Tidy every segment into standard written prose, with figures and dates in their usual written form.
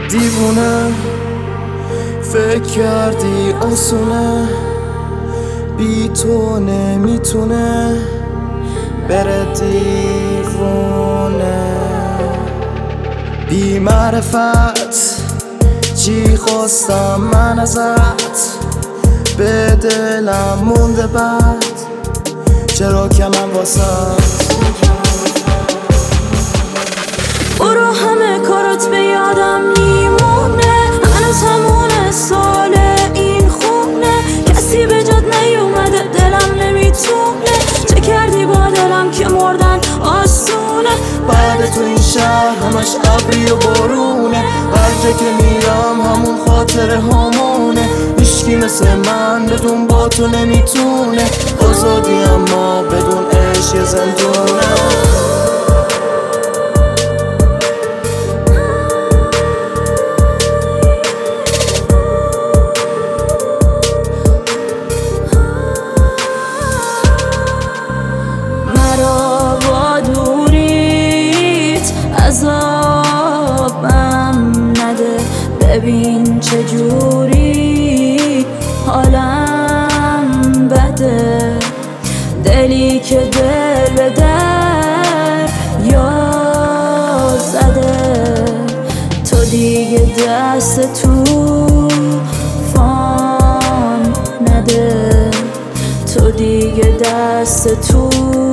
دیوونه فکر کردی آسونه، بی تو نمیتونه بره دیوونه. بی معرفت چی خواستم من ازت، به دلم مونده بد چرا که من واسط. برو همه کارات به یادم میمونه، هنوز همونه سال این خونه. کسی به جات نیومده دلم نمیتونه، چه کردی با دلم که مردن آسونه. بعد تو این شهر همش ابری و بارونه، هر جا که میرم همون خاطره همونه. هیچکی مثل من بدون با تو نمیتونه، آزادی اما بدون عشق یه زندونه. عذابم نده، ببین چجوری حالم بده. دلی که دل به در یا زده، تو دیگه دست تو فان نده، تو دیگه دست تو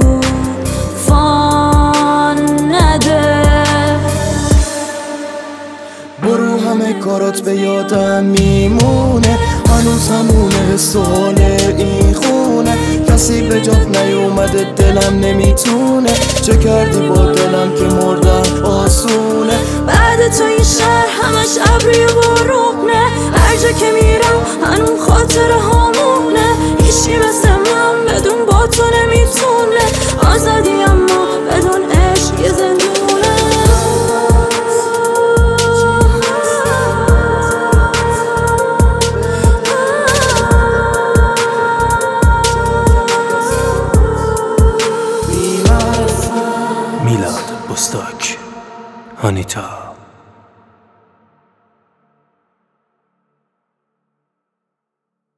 فان نده. برو همه کارات به یادم میمونه، هنوز همونه حس و حال این خونه. کسی به جات نیومده دلم نمیتونه، چه کردی با دلم که مردن آسونه. بعد تو این شهر همش ابری و بارونه، هر جا که میرم هنوز خاطر همونه. هیچی مثل من بدون با تو نمیتونه، آزادی اما بدون عشق یه زندونه. میلاد بستاک، آنیتا.